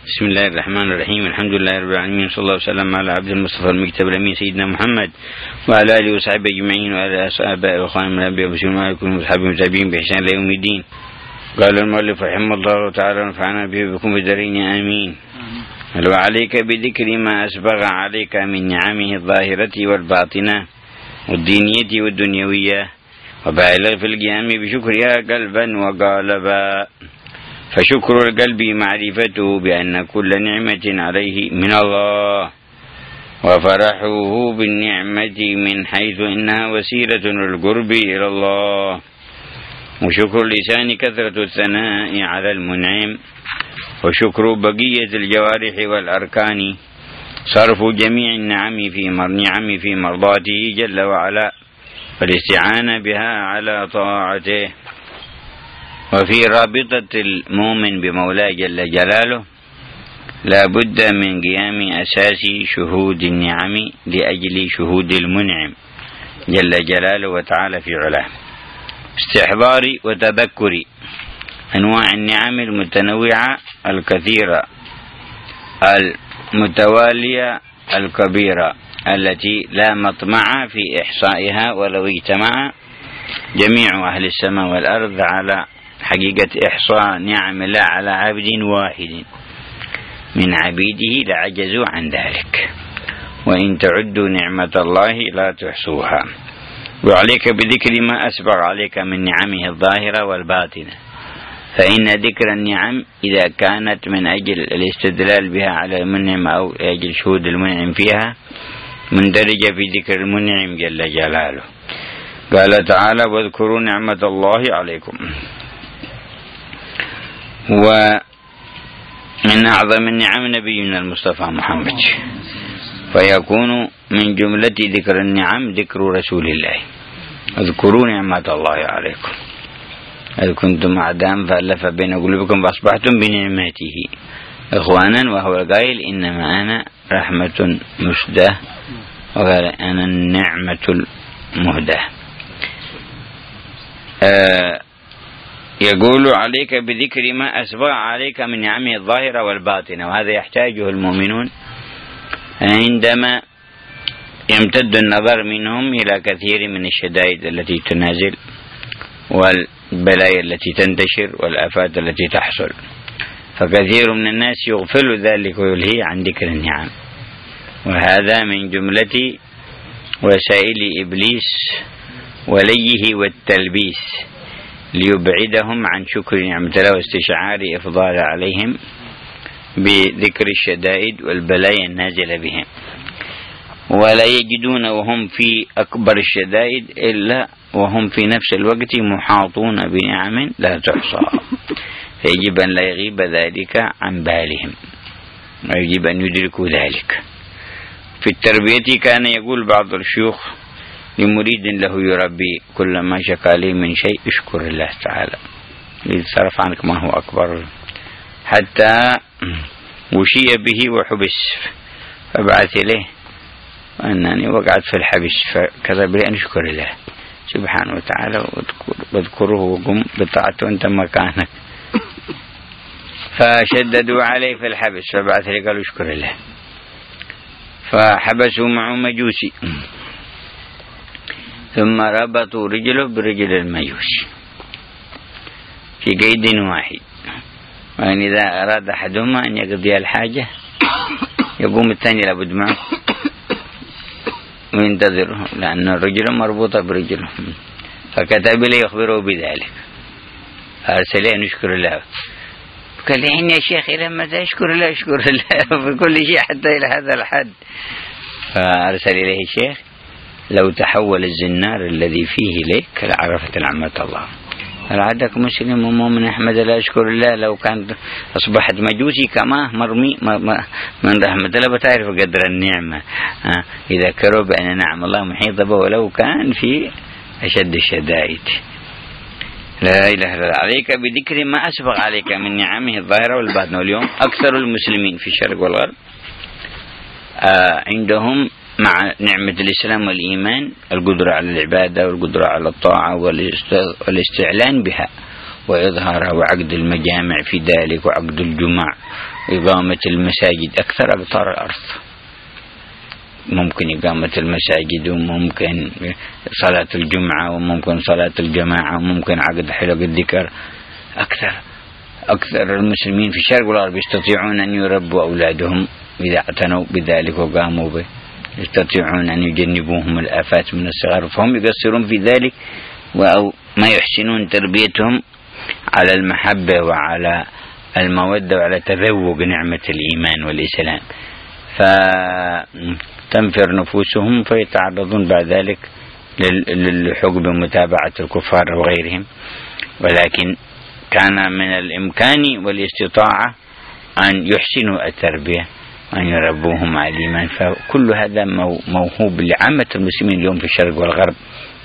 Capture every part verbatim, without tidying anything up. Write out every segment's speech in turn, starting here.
بسم الله الرحمن الرحيم. الحمد لله رب العالمين، صلى الله وسلم على عبد المصطفى المكتب الأمين سيدنا محمد وعلى آله وصحبه أجمعين وعلى أصحابه وأخوانه من الأنبياء والمرسلين وعليكم وصحبه المتابعين بإحسان إلى يوم الدين. قال المؤلف رحمه الله تعالى ونفعنا به بكم بالدارين آمين. وعليك بذكر ما أسبغ عليك من نعمه الظاهرة والباطنة والدينية والدنيوية، وبالغ في القيام بشكرها قلبا وقالبا. فشكر القلب معرفته بأن كل نعمة عليه من الله، وفرحه بالنعمة من حيث إنها وسيلة للقرب إلى الله. وشكر اللسان كثرة الثناء على المنعم، وشكر بقية الجوارح والأركان صرف جميع النعم في نعم في مرضاته جل وعلا، والاستعانة بها على طاعته. وفي رابطة المؤمن بمولاه جل جلاله لا بد من قيام أساس شهود النعم لأجل شهود المنعم جل جلاله وتعالى في علاه، استحضار وتذكر أنواع النعم المتنوعة الكثيرة المتوالية الكبيرة التي لا مطمع في إحصائها ولو اجتمع جميع أهل السماء والأرض على حقيقة إحصاء نعم الله على عبد واحد من عبيده لعجزوا عن ذلك، وإن تعدوا نعمة الله لا تحصوها. وعليك بذكر ما أسبغ عليك من نعمه الظاهرة والباطنة، فإن ذكر النعم إذا كانت من أجل الاستدلال بها على المنعم أو أجل شهود المنعم فيها مندرجة في ذكر المنعم جل جلاله. قال تعالى: واذكروا نعمة الله عليكم. ومن أعظم النعم نبينا المصطفى محمد، فيكون من جملة ذكر النعم ذكر رسول الله. اذكروا نعمة الله عليكم إذ كنتم أعداء فألف بين قلوبكم فأصبحتم بنعمته إخوانا، وهو القائل إنما أنا رحمة مسدة، وقال أنا النعمة المهدة. آه يقول: عليك بذكر ما أسبغ عليك من نعمه الظاهرة والباطنة، وهذا يحتاجه المؤمنون عندما يمتد النظر منهم إلى كثير من الشدائد التي تنازل والبلايا التي تنتشر والآفات التي تحصل، فكثير من الناس يغفل ذلك ويلهي عن ذكر النعم، وهذا من جملة وسائل إبليس وليه والتلبيس ليبعدهم عن شكر نعمة الله واستشعار إفضال عليهم بذكر الشدائد والبلايا النازلة بهم، ولا يجدون وهم في أكبر الشدائد إلا وهم في نفس الوقت محاطون بنعم لا تحصى، فيجب أن لا يغيب ذلك عن بالهم، ويجب أن يدركوا ذلك. في التربية كان يقول بعض الشيوخ لمريد له يربي: كل ما شكى لي من شيء اشكر الله تعالى ليصرف عنك ما هو أكبر، حتى وشي به وحبس فبعث إليه وأنني وقعت في الحبس، فكذب لي أن أشكر الله سبحانه وتعالى واذكره وقم بطاعته أنت مكانك، فشددوا عليه في الحبس فبعث لي قالوا اشكر الله، فحبسوا معه مجوسي ثم ربطوا رجله برجل المجوسي في قيد واحد، وإن إذا أراد أحدهما أن يقضي الحاجة يقوم الثاني لابد معه وينتظره، لأن الرجل مربوطة برجله، فكتب لي يخبره بذلك، فأرسل أن يشكر الله. قال لي: إن يا شيخ إلى متى أشكر الله؟ أشكر الله في كل شيء حتى إلى هذا الحد. فأرسل إليه الشيخ: لو تحول الزنار الذي فيه لك لعرفت نعمة الله. هل عندك مسلم ومؤمن أحمد لا أشكر الله؟ لو كان أصبحت مجوسي كما مرمي من رحمة الله بتعرف قدر النعمة، إذا كروا بأن نعم الله محيطة به ولو كان في أشد الشدائد. لا إله إلا الله. عليك بذكر ما أسبغ عليك من نعمه الظاهرة والباطنة. واليوم أكثر المسلمين في الشرق والغرب عندهم مع نعمة الإسلام والإيمان القدرة على العبادة والقدرة على الطاعة والاستعلان بها وإظهارها وعقد المجامع في ذلك وعقد الجمع وإقامة المساجد. أكثر أقطار الأرض ممكن إقامة المساجد، وممكن صلاة الجمعة، وممكن صلاة الجماعة، وممكن عقد حلق الذكر. أكثر أكثر المسلمين في الشرق والغرب يستطيعون أن يربوا أولادهم إذا اعتنوا بذلك وقاموا به، يستطيعون أن يجنبوهم الآفات من الصغر، فهم يقصرون في ذلك أو ما يحسنون تربيتهم على المحبة وعلى المودة وعلى تذوق نعمة الإيمان والإسلام، فتنفر نفوسهم فيتعرضون بعد ذلك للحق بمتابعة الكفار وغيرهم. ولكن كان من الإمكان والاستطاعة أن يحسنوا التربية وأن يربوهم على الإيمان، فكل هذا موهوب لعامة المسلمين اليوم في الشرق والغرب.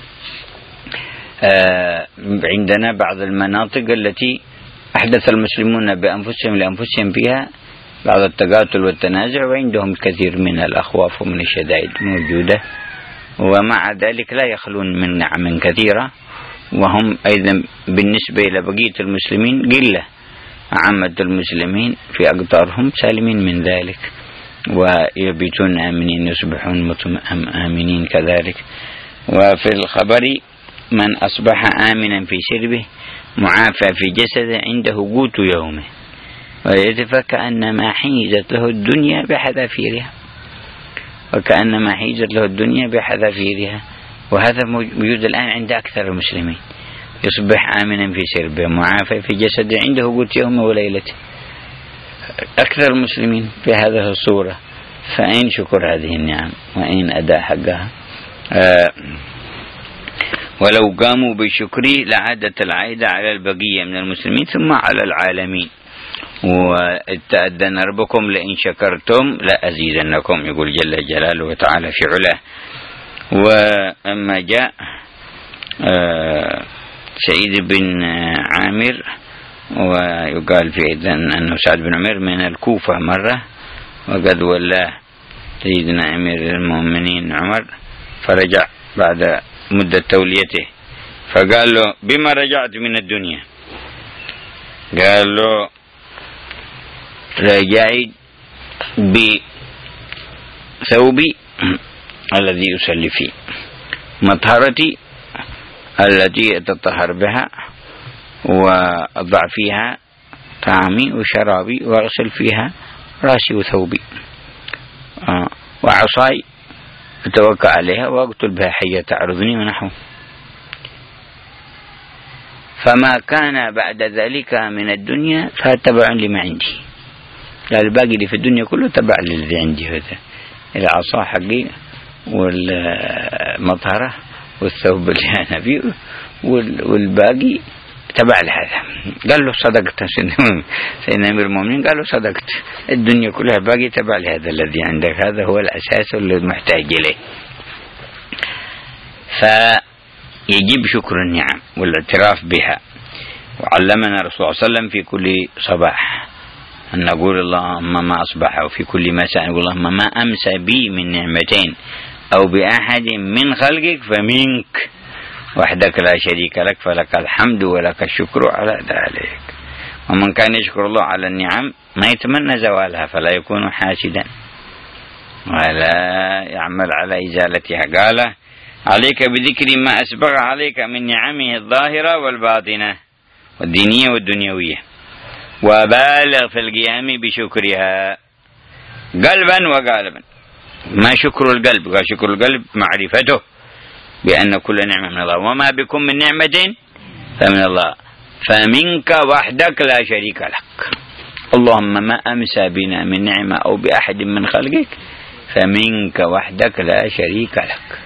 عندنا بعض المناطق التي أحدث المسلمون بأنفسهم لأنفسهم فيها بعض التقاتل والتنازع، وعندهم كثير من الأخواف ومن الشدائد موجودة، ومع ذلك لا يخلون من نعم كثيرة، وهم أيضا بالنسبة إلى بقية المسلمين قلة. عامة المسلمين في أقطارهم سالمين من ذلك ويبيتون آمنين يصبحون آمنين كذلك. وفي الخبر من أصبح آمنا في سربه معافى في جسده عنده قوت يومه فكأنما حيزت له الدنيا بحذافيرها، وكأنما حيزت له الدنيا بحذافيرها. وهذا موجود الآن عند أكثر المسلمين، يصبح آمنا في سربه معافى في جسده عنده قوت يومه وليلته. أكثر المسلمين في هذه الصورة، فأين شكر هذه النعم وأين أداء حقها؟ آه ولو قاموا بشكري لعادت العائدة على البقية من المسلمين ثم على العالمين. وتأذن ربكم لئن شكرتم لأزيدنكم، يقول جل جلاله وتعالى في علاه. وأما جاء آه سعيد بن عامر، ويقال في إذن أنه سعد بن عمر من الكوفة مرة، وقد ولاه سيدنا أمير المؤمنين عمر، فرجع بعد مدة توليته فقال له بما رجعت من الدنيا؟ قال له رجعت بثوبي الذي يصلي فيه، مطهرتي التي أتطهر بها، وأضع فيها طعامي وشرابي، وأغسل فيها رأسي وثوبي، آه وعصاي أتوكأ عليها وأقتل بها حية تعرضني ونحو. فما كان بعد ذلك من الدنيا فتبع لما عندي، لا الباقي اللي في الدنيا كله تبع للذي عندي، هذا العصا حقي والمطهرة والثوب اللي أنا فيه والباقي تبع لهذا. قال له صدقت سيدنا أمير المؤمنين، قال له صدقت، الدنيا كلها باقي تبع لهذا الذي عندك، هذا هو الأساس اللي محتاج إليه. فيجب شكر النعم والاعتراف بها. وعلمنا رسول الله صلى الله عليه وسلم في كل صباح أن نقول اللهم ما أصبح، وفي كل مساء نقول اللهم ما أمسى بي من نعمتين أو بأحد من خلقك فمنك وحدك لا شريك لك فلك الحمد ولك الشكر على ذلك. ومن كان يشكر الله على النعم ما يتمنى زوالها فلا يكون حاسدا ولا يعمل على إزالتها. قال عليك بذكر ما أسبغ عليك من نعمه الظاهرة والباطنة والدينية والدنيوية، وبالغ في القيام بشكرها قلبا وقالبا. ما شكر القلب؟ قال شكر القلب معرفته بأن كل نعمة من الله، وما بكم من نعمة فمن الله، فمنك وحدك لا شريك لك. اللهم ما أمسى بنا من نعمة أو بأحد من خلقك فمنك وحدك لا شريك لك.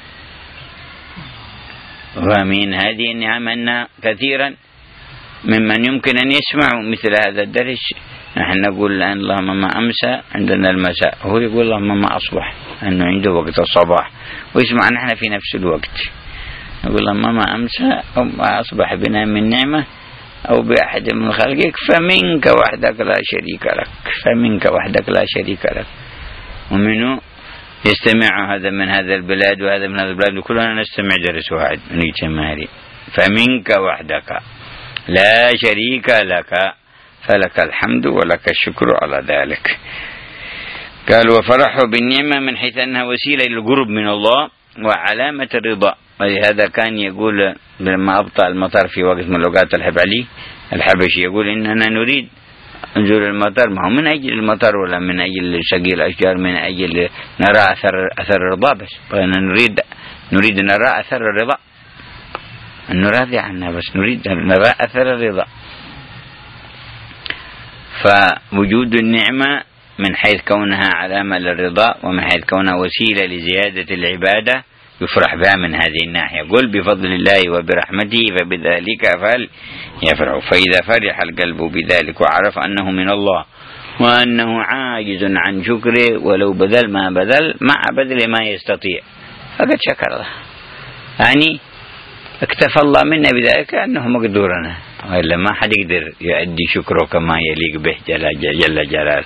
ومن هذه النعم أن كثيرا ممن يمكن أن يسمعوا مثل هذا الدرس نحن نقول الآن اللهم ما أمسى عندنا المساء، هو يقول اللهم ما أصبح أنه عنده وقت الصباح، ويسمع نحن في نفس الوقت نقول اللهم ما أمسى أو ما أصبح بنا من نعمة أو بأحد من خلقك فمنك وحدك لا شريك لك، فمنك وحدك لا شريك لك. ومنه يستمع هذا من هذا البلاد وهذا من هذا البلاد، وكلنا نستمع درس واحد من الجماهير، فمنك وحدك لا شريك لك، فلك الحمد ولك الشكر على ذلك. قال وفرحوا بالنعمة من حيث أنها وسيلة للقرب من الله وعلامة الرضا. ولهذا كان يقول لما أبطأ المطر في وقت من الأوقات الحب علي الحبشي، يقول إننا نريد نزول المطر، ما هو من أجل المطر ولا من أجل سقي الأشجار، من أجل نرى أثر أثر الرضا بس. نريد نريد نرى أثر الرضا، نراضي عنها بس نريد نرى أثر الرضا. فوجود النعمة من حيث كونها علامة للرضا ومن حيث كونها وسيلة لزيادة العبادة يفرح بها من هذه الناحية. قل بفضل الله وبرحمته فبذلك فليفرحوا. فإذا فرح القلب بذلك وعرف أنه من الله وأنه عاجز عن شكره ولو بذل ما بذل مع بذل ما يستطيع فقد شكر الله، يعني اكتفى الله منا بذلك أنه مقدورنا، وإلا ما حد يقدر يؤدي شكره كما يليق به جل جلاله.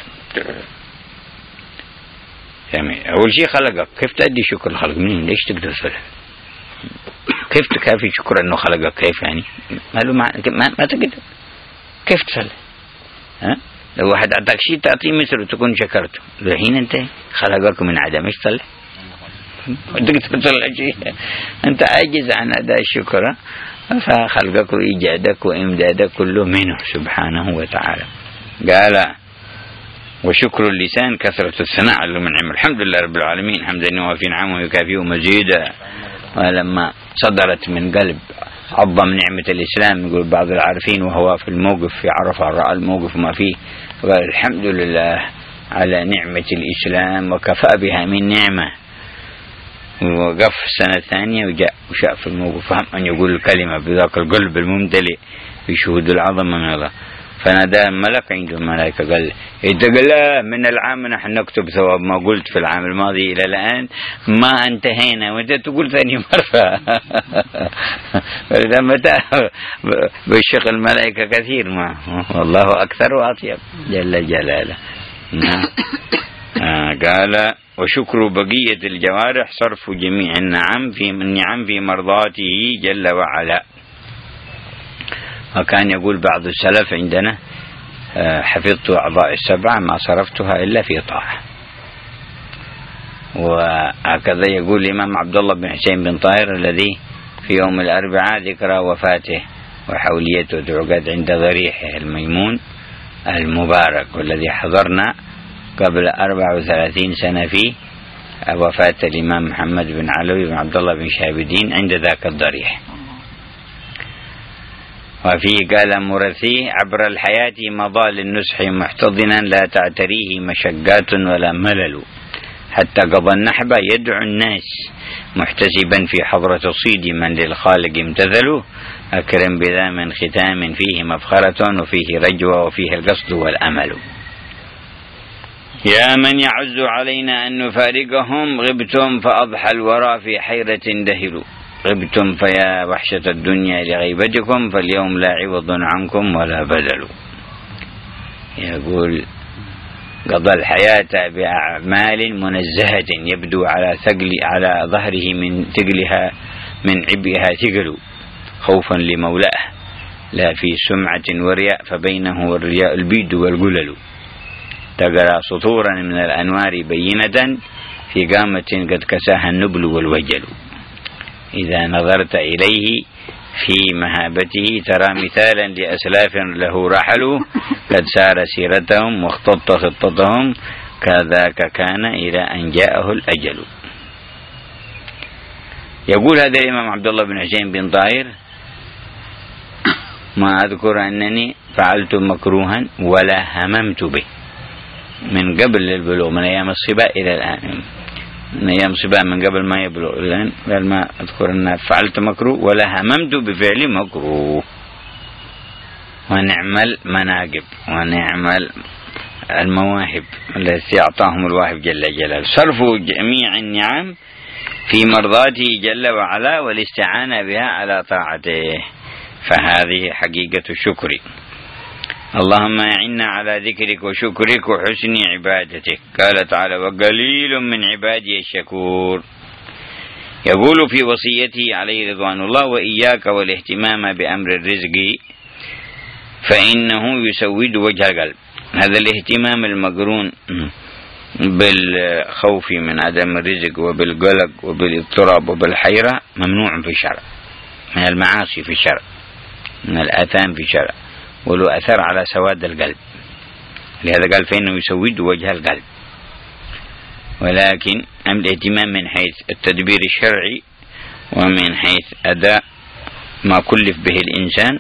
يعني أول شيء خلقك، كيف تؤدي شكر الخلق؟ منين؟ ليش تقدر تصلح؟ كيف تكافي شكر أنه خلقك؟ كيف يعني؟ ما له معنى، ما, ما تقدر. كيف تصلح؟ ها؟ لو واحد أعطاك شيء تعطيه مثله تكون شكرته، الحين أنت خلقك من عدم، إيش تصلح؟ تقدر تصلح شيء؟ أنت عاجز عن أداء الشكر، فخلقك وإيجادك وإمدادك كله منه سبحانه وتعالى. قال وشكر اللسان كثرة الثناء على المنعم، الحمد لله رب العالمين حمدا يوافي نعمه ويكافئه مزيدا. ولما صدرت من قلب عظم نعمة الإسلام، يقول بعض العارفين وهو في الموقف في عرفة رأى الموقف ما فيه، قال الحمد لله على نعمة الإسلام وكفى بها من نعمة. وقف السنة الثانية وجاء وشاء في الموقف فهم أن يقول الكلمة بذاك القلب الممتلئ بشهود العظمة من الله. فنادى الملك عنده الملائكة قال اتق الله، من العام نحن نكتب ثواب ما قلت في العام الماضي إلى الآن ما انتهينا وانت تقول ثاني مرة. فإذا متى بالشق الملائكة كثير ما والله أكثر وأطيب جل جلاله. آه قال وشكر بقية الجوارح صرف جميع النعم في النعم في مرضاته جل وعلا. وكان يقول بعض السلف عندنا حفظت أعضاء السبعة ما صرفتها إلا في طاعة. وهكذا يقول الإمام عبد الله بن حسين بن طاهر الذي في يوم الأربعاء ذكرى وفاته وحوليته تعقد عند ضريحه الميمون المبارك، والذي حضرنا قبل أربع وثلاثين سنة في وفاة الإمام محمد بن علوي بن عبد الله بن شهاب الدين عند ذاك الضريح. وفيه قال مرثي عبر الحياة مضى للنصح محتضنا لا تعتريه مشقات ولا ملل، حتى قضى النحب يدعو الناس محتسبا في حضرة الصيد من للخالق امتثلوا، أكرم بذا من ختام فيه مفخرة وفيه رجوة وفيه القصد والأمل. يا من يعز علينا أن نفارقهم غبتم فأضحى الورى في حيرة دهلوا، غبتم فيا وحشة الدنيا لغيبتكم فاليوم لا عوض عنكم ولا بدل. يقول قضى الحياة بأعمال منزهة يبدو على ثقل على ظهره من ثقلها من عبئها ثقل، خوفا لمولاه لا في سمعة ورياء فبينه والرياء البيد والقلل، تقرأ سطورا من الأنوار بينة في قامة قد كساها النبل والوجل، إذا نظرت إليه في مهابته ترى مثالا لأسلاف له رحلوا قد سار سيرتهم واختط خطتهم كذاك كان إلى أن جاءه الأجل. يقول هذا الإمام عبد الله بن حسين بن طاهر ما أذكر أنني فعلت مكروها ولا هممت به من قبل البلوغ، من أيام الصبا إلى الآن، من أيام صبا من قبل ما يبلغ الآن، قال ما أذكر أن فعلت مكروه ولا هممت بفعل مكروه. ونعمل مناقب ونعمل المواهب التي أعطاهم الواهب جل جلاله، صرف جميع النعم في مرضاته جل وعلا والاستعانة بها على طاعته، فهذه حقيقة الشكر. اللهم أعنا على ذكرك وشكرك وحسن عبادتك. قال تعالى وقليل من عبادي الشكور. يقول في وصيته عليه رضوان الله وإياك والاهتمام بأمر الرزق فإنه يسود وجه القلب. هذا الاهتمام المقرون بالخوف من عدم الرزق وبالقلق وبالاضطراب وبالحيرة ممنوع في الشرع، من المعاصي في الشرع، من الآثام في الشرع، وله أثر على سواد القلب. لهذا قال فإنه يسود وجه القلب. ولكن الاهتمام من حيث التدبير الشرعي ومن حيث أداء ما كلف به الإنسان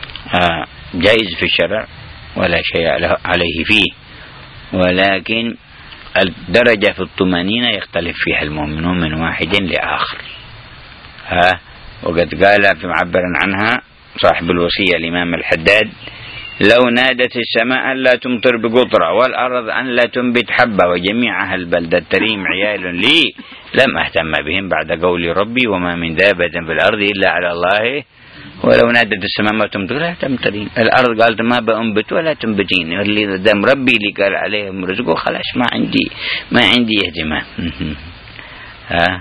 جائز في الشرع ولا شيء عليه فيه، ولكن الدرجة في الطمأنينة يختلف فيها المؤمنون من واحد لآخر. ها وقد قال في معبر عنها صاحب الوصية الإمام الحداد: لو نادت السماء لا تمطر بقطرة والأرض أن لا تنبت حبة وجميع أهل البلدة التريم عيال لي لم أهتم بهم بعد قول ربي وما من دابة في الأرض إلا على الله. ولو نادت السماء ما تمطر لا تمطرين، الأرض قالت ما بأنبت ولا تنبتين، اللي دام ربي اللي قال عليهم رزقه خلاص ما عندي ما عندي اهتمام. ها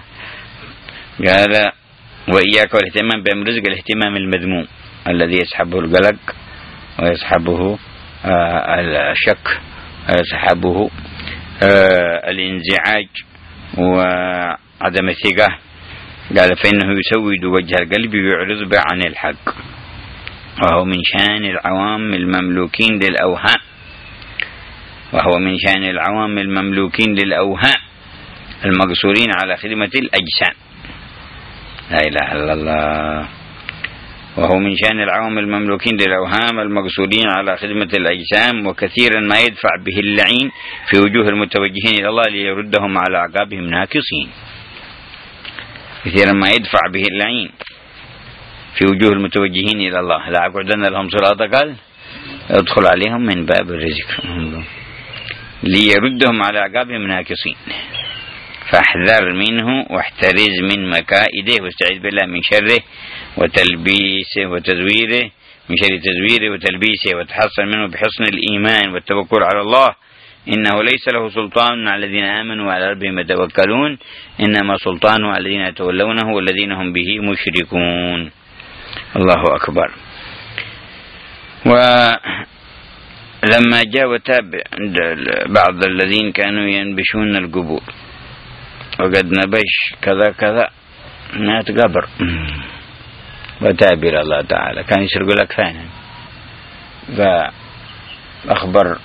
قال: وإياك والاهتمام بالرزق الاهتمام المذموم الذي يسحبه القلق ويسحبه آه الشك ويسحبه آه الانزعاج وعدم الثقة. قال: فإنه يسود وجه القلب ويعرض به عن الحق، وهو من شأن العوام المملوكين للأوهام وهو من شأن العوام المملوكين للأوهام المقصورين على خدمة الأجسام. لا إله إلا الله. وهو من شأن العوام المملوكين للأوهام المقصورين على خدمة الأجسام، وكثيرا ما يدفع به اللعين في وجوه المتوجهين إلى الله ليردهم على أعقابهم ناكصين. كثيرا ما يدفع به اللعين في وجوه المتوجهين إلى الله لا أقعدن لهم صراط قال ادخل عليهم من باب الرزق ليردهم على أعقابهم ناكصين. فاحذر منه واحترز من مكائده واستعذ بالله من شره وتلبيسه وتزويره، من شر تزويره وتلبيسه، وتحصن منه بحصن الإيمان والتوكل على الله. إنه ليس له سلطان على الذين آمنوا وعلى ربهم يتوكلون، إنما سلطانه على الذين يتولونه والذين هم به مشركون. الله أكبر. ولما جاء وتاب عند بعض الذين كانوا ينبشون القبور وقد نبش كذا كذا مات قبر وتاب إلى الله تعالى، كان يسرق لك ثانيا. فأخبر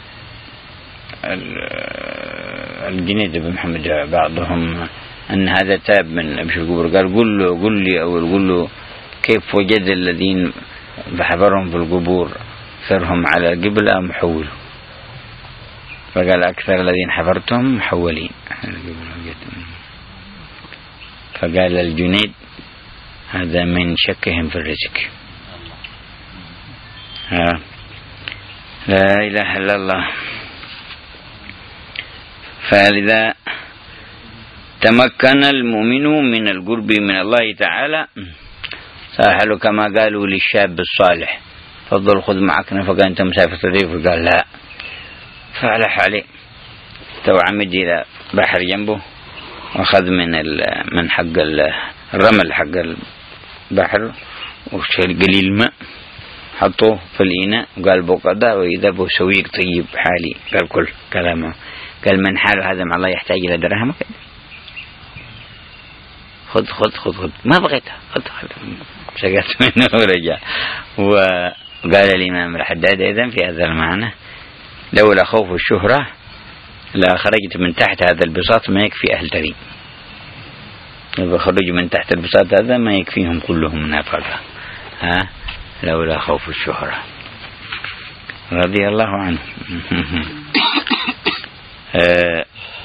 الجنيد بن محمد بعضهم أن هذا تاب من نبش القبور. قال: قل له قل لي أو قل له كيف وجد الذين بحبرهم في القبور ثرهم على القبلة أم حولوا؟ فقال: أكثر الذين حفرتهم محولين. فقال الجنيد: هذا من شكهم في الرزق. ها لا إله إلا الله. فلذا تمكن المؤمن من القرب من الله تعالى سهل كما قالوا للشاب الصالح: تفضل خذ معك نفقة أنت مسافر طريق. فقال: لا. فعلح عليه تو عمد إلى بحر جنبه وأخذ من من حق الرمل حق البحر وشال قليل ماء حطوه في الإناء وقال: بقضاء وإذا بو سويق طيب حالي. قال: كل كلامه. قال: من حال هذا مع الله يحتاج إلى درهم؟ خذ خذ خذ خذ ما بغيتها خذ خذ. سقط منه ورجع. وقال الإمام الحداد أيضا في هذا المعنى: لولا خوف الشهرة لا خرجت من تحت هذا البساط ما يكفي أهل تريم. خرجوا من تحت البساط هذا ما يكفيهم كلهم نفقة. ها لولا خوف الشهرة. رضي الله عنه. آه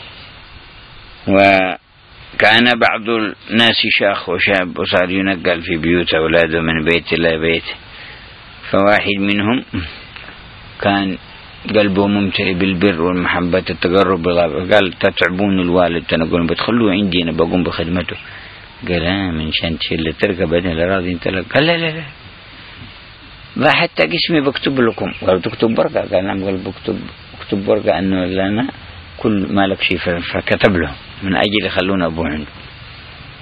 وكان بعض الناس شاخ وشاب وصار ينقل في بيوت أولاده من بيت إلى بيت. فواحد منهم كان قلبه ممتلئ بالبر والمحبة التقرب بالله. قال: تتعبون الوالد تنقلون بتخلوه عندي أنا بقوم بخدمته. قال: آه من شان تشيل تركب بعدين الأراضي انت لك. قال: لا لا لا ما حتى قسمي بكتب لكم. قال: تكتب ورقة؟ قال: نعم. قال: بكتب بكتب ورقة أنه لنا كل ما لك شيء. فكتب له من أجل يخلونا أبوه عنده.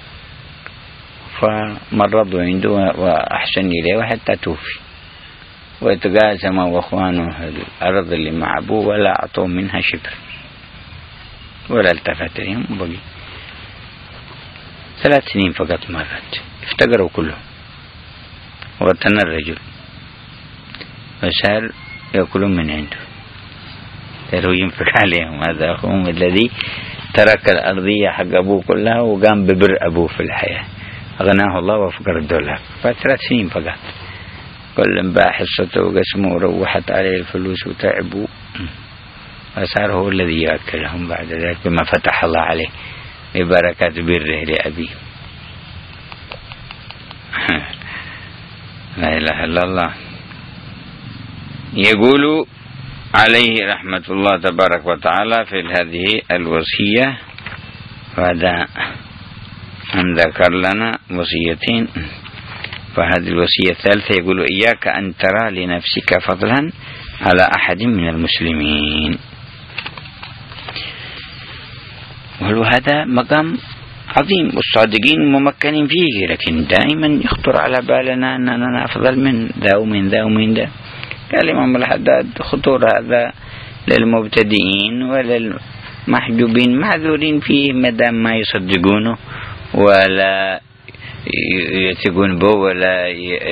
فمرضوا عنده وأحسن إليه وحتى توفي. وتقاسم واخوانه الأرض اللي مع أبوه ولا أعطوه منها شبر ولا التفت إليهم. وبقي ثلاث سنين فقط مرت، افتقروا كلهم وغتنا الرجل وصار يأكلون من عنده، قالوا ينفق عليهم. هذا أخوهم الذي ترك الأرضية حق أبوه كلها وقام ببر أبوه في الحياة، أغناه الله وفقر الدولار. فثلاث سنين فقط كل باع حصته وقسمه وروحت عليه الفلوس وتعبوا، وصار هو الذي يأكلهم بعد ذلك بما فتح الله عليه ببركة بره لأبيه. لا إله إلا الله. يقول عليه رحمة الله تبارك وتعالى في هذه الوصية، بعد أن ذكر لنا وصيتين، فهذه الوصية الثالثة يقول إياك أن ترى لنفسك فضلا على أحد من المسلمين. وهذا مقام عظيم والصادقين ممكنين فيه، لكن دائما يخطر على بالنا أننا أفضل من ذا ومن ذا ومن ذا. قال الإمام الحداد خطور هذا للمبتدئين وللمحجوبين معذورين فيه مدام ما يصدقونه ولا يثقون به ولا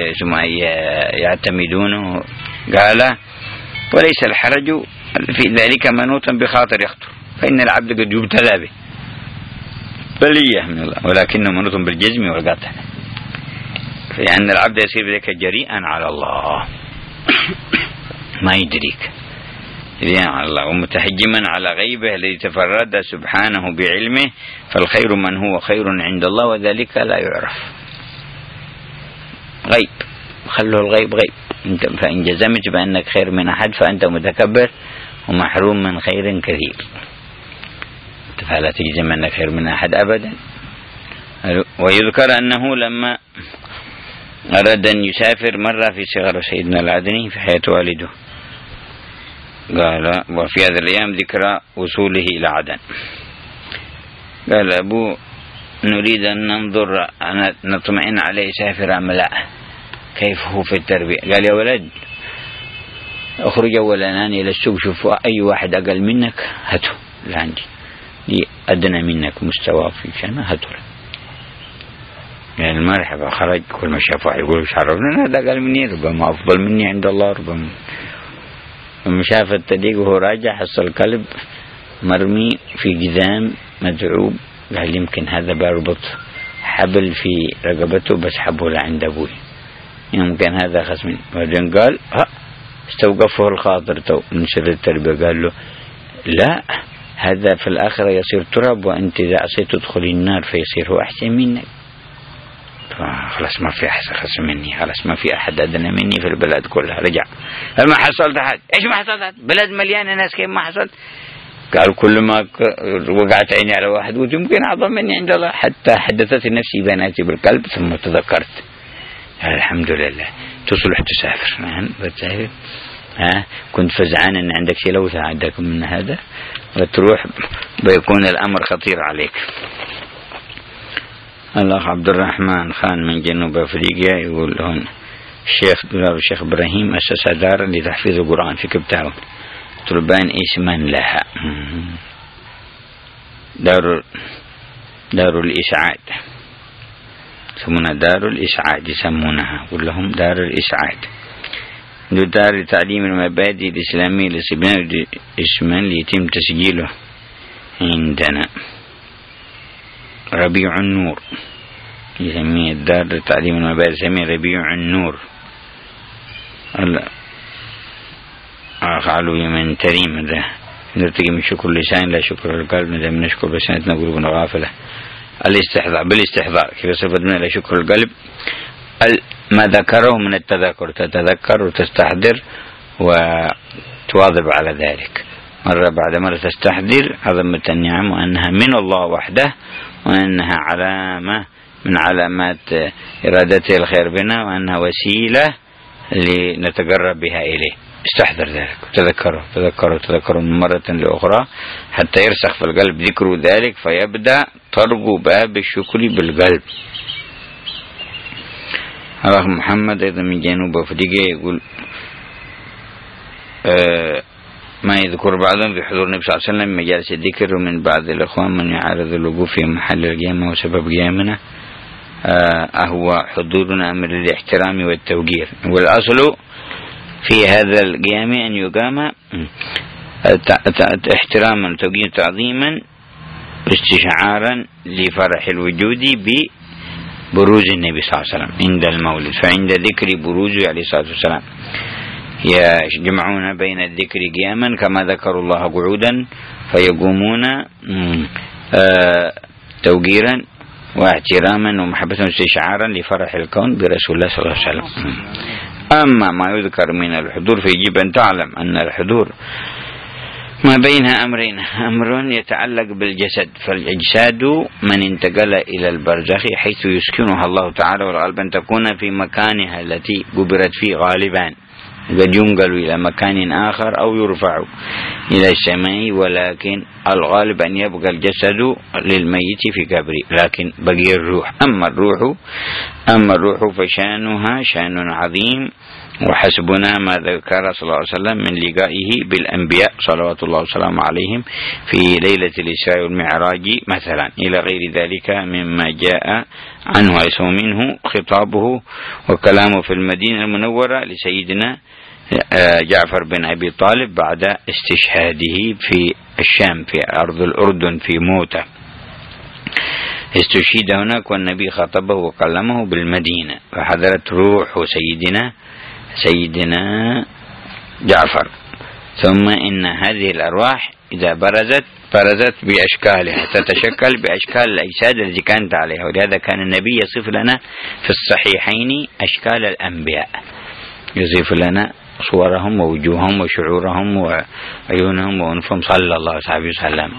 يعتمدونه. قال وليس الحرج في ذلك منوطا بخاطر يخطر، فإن العبد قد يبتلى به بلية من الله، ولكنه منوط بالجزم والقطع، لأن العبد يصير بذلك جريئا على الله ما يدريك، جريئا على الله ومتحجما على غيبه الذي تفرد سبحانه بعلمه، فالخير من هو خير عند الله وذلك لا يعرف. غيب، خلوا الغيب غيب. فإن جزمت بأنك خير من أحد فأنت متكبر ومحروم من خير كثير، فلا تجزم أنك خير من أحد أبدا. ويذكر أنه لما أراد أن يسافر مرة في صغر سيدنا العدني في حياة والده، قال وفي هذه الأيام ذكرى وصوله إلى عدن، قال أبو نريد أن ننظر أن نطمئن عليه سافر أم لا، كيف هو في التربية. قال يا ولد أخرج أولا إلى السوق، شوفوا أي واحد أقل منك هاته لعندي، دي أدنى منك مستوى في شأنه هاته. يعني المرحبا خرج، كل ما شافه يقول مش عرفنا هذا أقل مني، ربما أفضل مني عند الله، ربما. لما شاف التديق وهو راجع حصل كلب مرمي في جذام مدعوب، قال يمكن هذا بربط حبل في رقبته بس حبه لعند أبوي، يمكن هذا خص مني. بعدين قال ها استوقفه الخاطر تو من سر التربية، قال له لا، هذا في الآخرة يصير تراب، وأنت إذا عصيت تدخل النار فيصير هو أحسن منك. خلاص ما في أحسن خص مني، خلاص ما في أحد أدنى مني في البلد كلها. رجع ما حصلت أحد. إيش ما حصلت؟ بلد مليانة ناس، كيف ما حصلت؟ قال كل ما وقعت عيني على واحد قلت يمكن أعظم مني عند الله، حتى حدثت نفسي بناتي بالقلب ثم تذكرت الحمد لله تصلح تسافر. نعم بتسافر، ها كنت فزعان أن عندك شيء لو عندك من هذا وتروح بيكون الأمر خطير عليك. الله عبد الرحمن خان من جنوب أفريقيا يقول هون الشيخ دولار الشيخ إبراهيم أسس دارا لتحفيظ القرآن في كبتاون طلبان اسما لها دار دار الإسعاد، يسمونها دار الإسعاد، يسمونها يقول لهم دار الإسعاد، دار لتعليم المبادئ الإسلامية للصبيان اسما ليتم تسجيله عندنا. ربيع النور يسميه الدار لتعليم المبادئ يسميه ربيع النور. الله علوي من تريم ذا نرتقي من شكر اللسان لا شكر القلب، إذا من نشكر بسنتنا قلوبنا غافلة. الاستحضار بالاستحضار كيف صفت من لا شكر القلب ما ذكره من التذكر، تتذكر وتستحضر وتواظب على ذلك مرة بعد مرة، تستحضر عظمة النعم وأنها من الله وحده، وأنها علامة من علامات إرادته الخير بنا، وأنها وسيلة لنتقرب بها إليه. استحضر ذلك وتذكره تذكره تذكره من مرة لأخرى حتى يرسخ في القلب ذكر ذلك، فيبدأ ترجو باب الشكر بالقلب. الله محمد أيضا من جنوب أفريقيا يقول ما يذكر بعضهم في حضور النبي صلى الله عليه وسلم مجالس الذكر، ومن بعض الإخوان من يعارض الوقوف في محل القيامة وسبب قيامنا هو حضورنا أمر الاحترام والتوقير، والأصل في هذا القيام أن يقام احتراما وتوقير تعظيما استشعارا لفرح الوجود ببروز النبي صلى الله عليه وسلم عند المولد. فعند ذكر بروزه عليه الصلاة والسلام يجمعون بين الذكر قياما كما ذكروا الله قعودا، فيقومون توقيرا واحتراما ومحبة واستشعارا لفرح الكون برسول الله صلى الله عليه وسلم. أما ما يذكر من الحضور فيجب أن تعلم أن الحضور ما بينها أمرين: أمر يتعلق بالجسد، فالأجساد من انتقل إلى البرزخ حيث يسكنها الله تعالى، والغالب أن تكون في مكانها التي قبرت فيه غالبا، قد ينقل إلى مكان آخر أو يرفع إلى السماء، ولكن الغالب أن يبقى الجسد للميت في قبره، لكن بقي الروح. أما الروح أما الروح فشانها شان عظيم، وحسبنا ما ذكر صلى الله عليه وسلم من لقائه بالأنبياء صلوات الله وسلامه عليهم في ليلة الإسراء والمعراج مثلا، إلى غير ذلك مما جاء عنه أيسو منه خطابه وكلامه في المدينة المنورة لسيدنا جعفر بن أبي طالب بعد استشهاده في الشام في أرض الأردن في موتة. استشهد هناك والنبي خطبه وكلمه بالمدينة، فحضرت روح سيدنا سيدنا جعفر. ثم إن هذه الأرواح إذا برزت برزت بأشكالها، تتشكل بأشكال الأجساد التي كانت عليها، ولهذا كان النبي يصف لنا في الصحيحين أشكال الأنبياء، يصف لنا صورهم ووجوههم وشعورهم وعيونهم وأنفهم صلى الله عليه وسلم.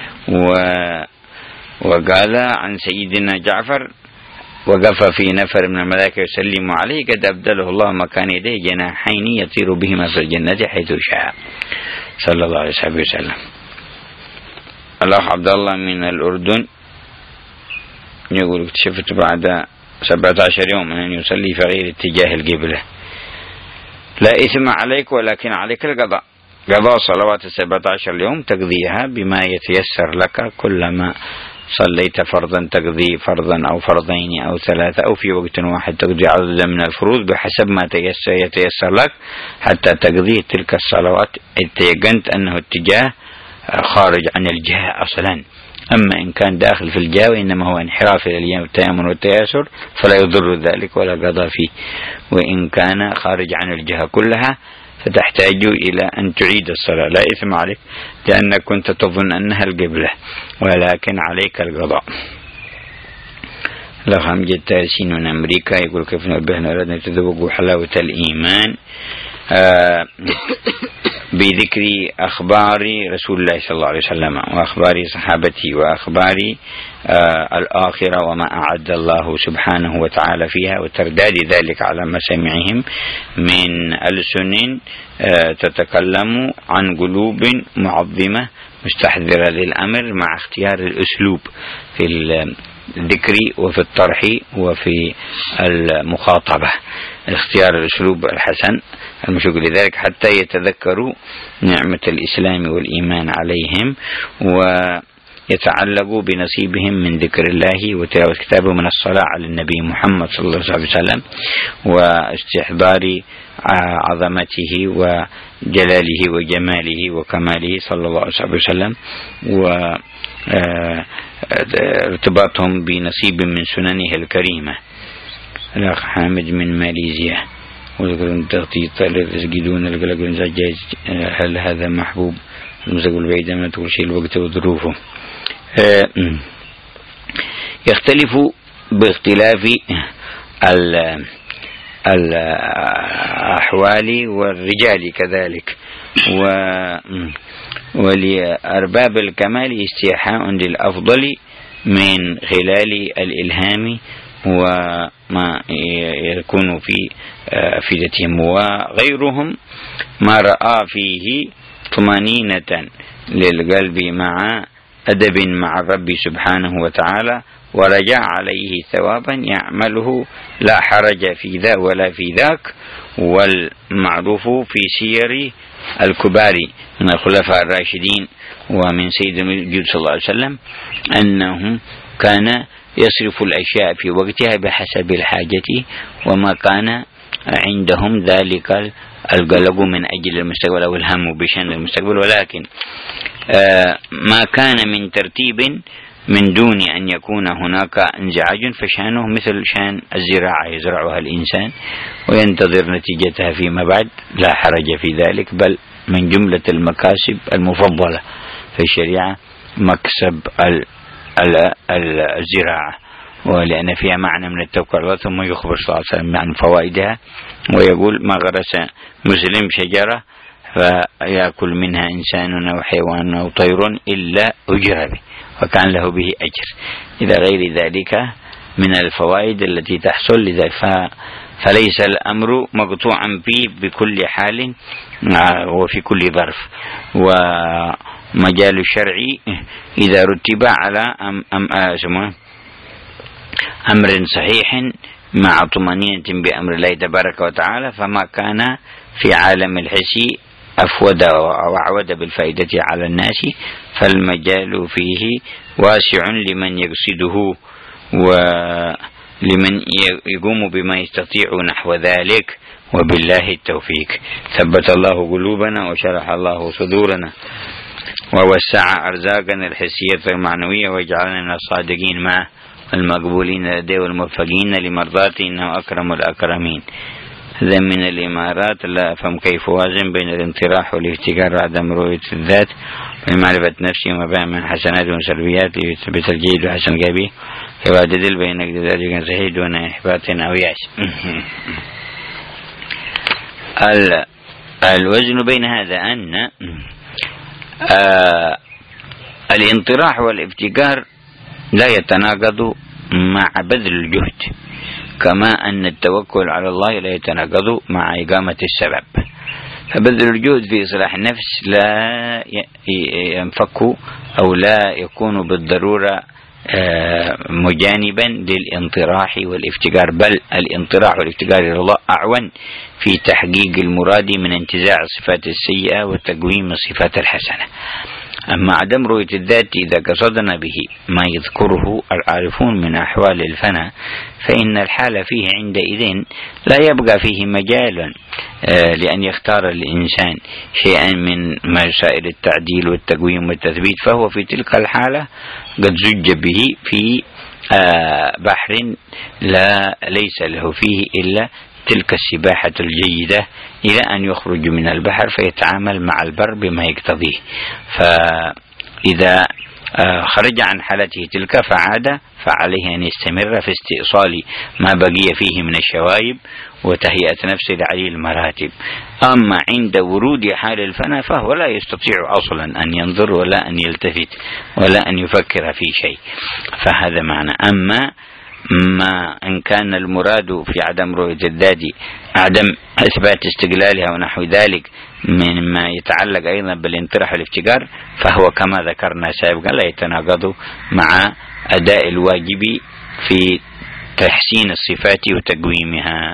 وقال عن سيدنا جعفر: وقف في نفر من الملائكة يسلم عليه قد أبدله الله مكان يديه جناحين يطير بهما في الجنة حيث شاء، صلى الله عليه وسلم. الأخ عبد الله من الأردن يقول: اكتشفت بعد سبعة عشر يوم أن يصلي في غير اتجاه القبلة. لا إثم عليك، ولكن عليك القضاء، قضاء صلوات السبعة عشر يوم تقضيها بما يتيسر لك، كلما صليت فرضا تقضي فرضا أو فرضين أو ثلاثة، أو في وقت واحد تقضي عددا من الفروض بحسب ما يتيسر لك حتى تقضي تلك الصلوات. اتيقنت أنه اتجاه خارج عن الجهة أصلا، أما إن كان داخل في الجهة وإنما هو انحراف إلى التيمم والتياسر فلا يضر ذلك ولا قضاء فيه، وإن كان خارج عن الجهة كلها فتحتاج إلى أن تعيد الصلاة. لا إثم عليك لأنك كنت تظن أنها القبلة، ولكن عليك القضاء. لخام جد تارسين من أمريكا يقول: كيف نبهنا أردنا نتذوق حلاوة الإيمان آه بذكر أخبار رسول الله صلى الله عليه وسلم وأخبار صحابته وأخبار آه الآخرة وما أعد الله سبحانه وتعالى فيها، وترداد ذلك على مسامعهم من ألسن آه تتكلم عن قلوب معظمة مستحضرة للأمر، مع اختيار الأسلوب في الذكر وفي الطرح وفي المخاطبة، اختيار الأسلوب الحسن المشوق لذلك حتى يتذكروا نعمة الإسلام والإيمان عليهم ويتعلقوا بنصيبهم من ذكر الله وتلاوة كتابه من الصلاة على النبي محمد صلى الله عليه وسلم واستحضار عظمته وجلاله وجماله وكماله صلى الله عليه وسلم، وارتباطهم بنصيب من سننه الكريمة. الأخ حامد من ماليزيا: وذكرون تغطيط للرزق دون القلق والزجاج، هل هذا محبوب؟ المزق البعيد من تقول شيء الوقت وظروفه. يختلف باختلاف الأحوال والرجال كذلك، ولأرباب الكمال استيحاء للأفضل من خلال الإلهام وما يكون في أفئدتهم، وغيرهم ما رأى فيه طمأنينة للقلب مع أدب مع الرب سبحانه وتعالى ورجع عليه ثوابا يعمله لا حرج في ذا ولا في ذاك. والمعروف في سير الكبار من الخلفاء الراشدين ومن سيد الوجود صلى الله عليه وسلم أنه كان يصرف الأشياء في وقتها بحسب الحاجة، وما كان عندهم ذلك القلق من أجل المستقبل أو الهم بشأن المستقبل، ولكن ما كان من ترتيب من دون أن يكون هناك انزعاج فشأنه مثل شأن الزراعة يزرعها الإنسان وينتظر نتيجتها فيما بعد، لا حرج في ذلك، بل من جملة المكاسب المفضلة في الشريعة مكسب الزراعة، ولأن فيها معنى من التوكل على الله. ثم يخبر صلى الله عليه وسلم عن فوائدها ويقول: ما غرس مسلم شجرة فيأكل منها إنسان أو حيوان أو طير إلا أجر به وكان له به أجر، إلى غير ذلك من الفوائد التي تحصل. لذلك فليس الأمر مقطوعا فيه بكل حال وفي كل ظرف، ومجال الشرع إذا رتب على أم أم أسمه أمر صحيح مع طمأنينة بأمر الله تبارك وتعالى، فما كان في عالم الحس أفود وأعود بالفائدة على الناس فالمجال فيه واسع لمن يقصده ولمن يقوم بما يستطيع نحو ذلك، وبالله التوفيق. ثبت الله قلوبنا وشرح الله صدورنا ووسع أرزاقنا الحسية والمعنوية وجعلنا من الصادقين معه المقبولين لديه والموفقين لمرضاته إنه أكرم الأكرمين. هذا من الإمارات لا أفهم كيف وازن بين الانطراح والافتقار وعدم رؤية الذات ومعرفة نفسي وما من حسنات وسلبيات ليثبت الجيد وحسن القبيح يعدل بين ذلك صحيح دون إحباط أو يأس. الوزن بين هذا أن آه الانطراح والافتقار لا يتناقض مع بذل الجهد، كما أن التوكل على الله لا يتناقض مع إقامة السبب. فبذل الجهد في إصلاح النفس لا ينفك أو لا يكون بالضرورة مجانبا للانطراح والافتقار، بل الانطراح والافتقار إلى الله أعون في تحقيق المراد من انتزاع الصفات السيئة وتقويم الصفات الحسنة. أما عدم رؤية الذات إذا قصدنا به ما يذكره العارفون من أحوال الفناء فإن الحال فيه عندئذ لا يبقى فيه مجال لأن يختار الإنسان شيئا من مسائل التعديل والتقويم والتثبيت، فهو في تلك الحالة قد زج به في بحر لا ليس له فيه إلا تلك السباحة الجيدة إلى أن يخرج من البحر فيتعامل مع البر بما يقتضيه. فإذا خرج عن حالته تلك فعاد فعليه أن يستمر في استئصال ما بقي فيه من الشوائب وتهيئة نفسه لعلي المراتب. أما عند ورود حال الفناء فهو لا يستطيع أصلا أن ينظر ولا أن يلتفت ولا أن يفكر في شيء، فهذا معنى. أما ما إن كان المراد في عدم رؤية الذات عدم إثبات استقلالها ونحو ذلك مما يتعلق أيضا بالانطراح والافتقار فهو كما ذكرنا سابقا لا يتناقض مع أداء الواجب في تحسين الصفات وتقويمها.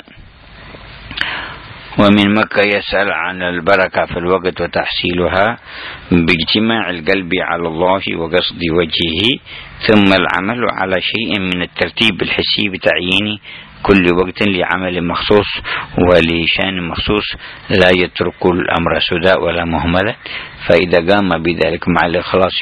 ومن مكة يسأل عن البركة في الوقت وتحصيلها باجتماع القلب على الله وقصد وجهه، ثم العمل على شيء من الترتيب الحسي بتعيين كل وقت لعمل مخصوص ولشان مخصوص، لا يترك الأمر سداء ولا مهملا. فإذا قام بذلك مع الإخلاص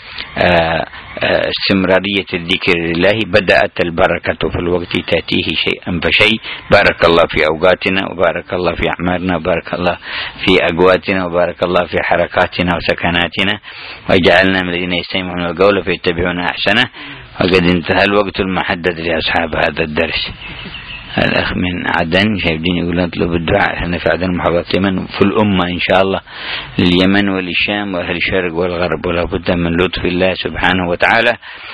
واستمرارية الذكر لله بدأت البركة في الوقت تأتيه شيئا فشيء. بارك الله في أوقاتنا وبارك الله في أعمالنا وبارك الله في أقواتنا وبارك الله في حركاتنا وسكناتنا وجعلنا من الذين يستمعون القول فيتبعون أحسنه. وقد انتهى الوقت المحدد لأصحاب هذا الدرس. الأخ من عدن شايفين يقول نطلب الدعاء احنا في عدن محافظة اليمن في الأمة إن شاء الله لليمن وللشام وأهل الشرق والغرب، ولا بد من لطف الله سبحانه وتعالى.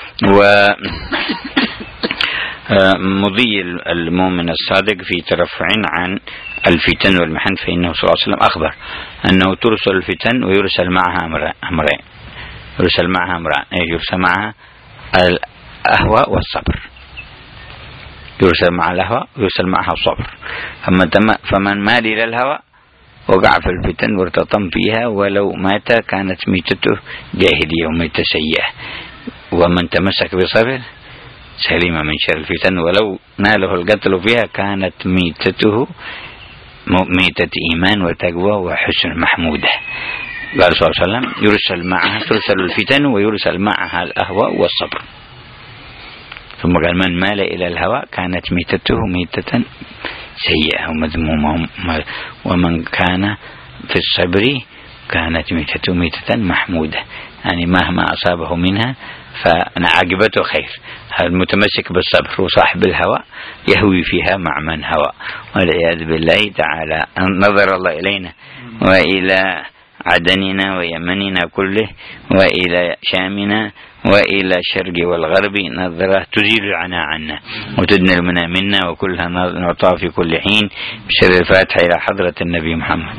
ومضي المؤمن الصادق في ترفع عن الفتن والمحن، فإنه صلى الله عليه وسلم أخبر أنه ترسل الفتن ويرسل معها أمرين. يرسل معها أمران يرسل معها الأهواء والصبر، يرسل مع الأهواء ويرسل معها الصبر. فمن مال إلى الهوى وقع في الفتن وارتطم فيها ولو مات كانت ميتته جاهلية وميتة سيئة، ومن تمسك بصبر سليم من شر الفتن ولو ناله القتل فيها كانت ميتته ميتة إيمان وتقوى وحسن محمودة. قال صلى الله عليه وسلم يرسل معها ترسل الفتن ويرسل معها الأهواء والصبر. ثم قال من مال إلى الهوى كانت ميتته ميتة سيئة ومذمومة، ومن كان في الصبر كانت ميتته ميتة محمودة، يعني مهما أصابه منها فعاقبته خير. المتمسك بالصبر وصاحب الهوى يهوي فيها مع من هوى، والعياذ بالله تعالى. نظر الله إلينا وإلى عدننا ويمننا كله وإلى شامنا وإلى الشرق والغرب نظرة تزيل العناء عنا وتدنى المنى منا، وكلها نعطى في كل حين. بسر الفاتحة إلى حضرة النبي محمد.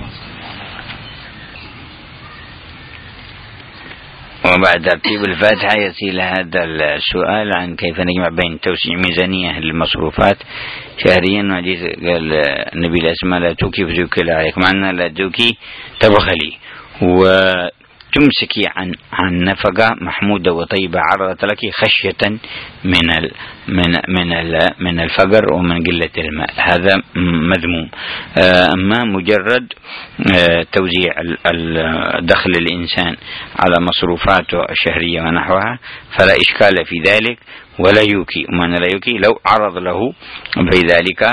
وبعد ترتيب الفاتحة يسيل هذا السؤال عن كيف نجمع بين توسيع ميزانية للمصروفات شهريا. وحديث قال النبي الأسماء لا توكي فزوكي لا عليك، معنا لا توكي تبخلي وتمسكي عن عن نفقة محمودة وطيبة عرضت لك خشية من ال من من ال من الفقر ومن قلة المال، هذا مذموم. أما مجرد توزيع الدخل الإنسان على مصروفاته الشهرية ونحوها فلا إشكال في ذلك ولا يوكي. ومن لا يوكي لو عرض له في ذلك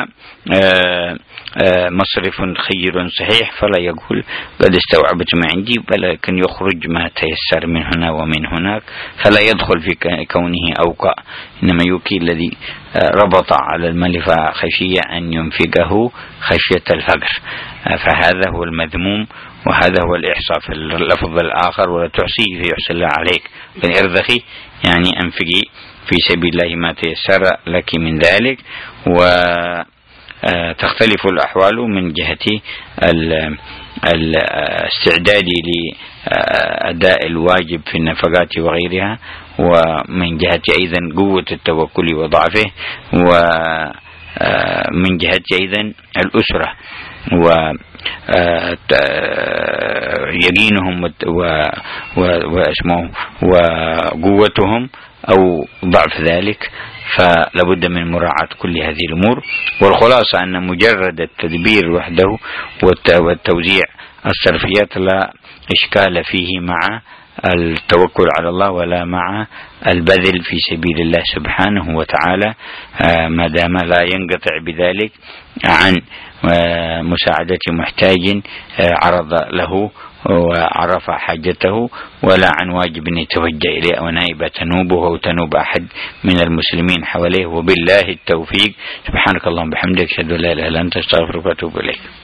مصرف خير صحيح فلا يقول قد استوعبت ما عندي، ولكن يخرج ما تيسر من هنا ومن هناك، فلا يدخل في كونه أوقع، إنما يوكي الذي ربط على المال فخشية أن ينفقه خشية الفقر، فهذا هو المذموم وهذا هو الإحصاء في اللفظ الآخر ولا تحصي فيحصي الله عليك. ارضخي يعني أنفقي في سبيل الله ما تيسر لك من ذلك. وتختلف الأحوال من جهة الاستعداد لأداء للواجب في النفقات وغيرها، ومن جهة أيضا قوة التوكل وضعفه، ومن جهة أيضا الأسرة ويقينهم وقوتهم أو ضعف ذلك، فلابد من مراعاة كل هذه الأمور. والخلاصة أن مجرد التدبير وحده والتوزيع الصرفيات لا إشكال فيه مع التوكل على الله ولا مع البذل في سبيل الله سبحانه وتعالى، ما دام لا ينقطع بذلك عن مساعدة محتاج عرض له وعرف حاجته، ولا عن واجب يتوجه إليه أو نائبة تنوبه أو تنوب أحد من المسلمين حواليه. وبالله التوفيق. سبحانك اللهم وبحمدك أشهد أن لا إله إلا أنت أستغفرك وأتوب إليك.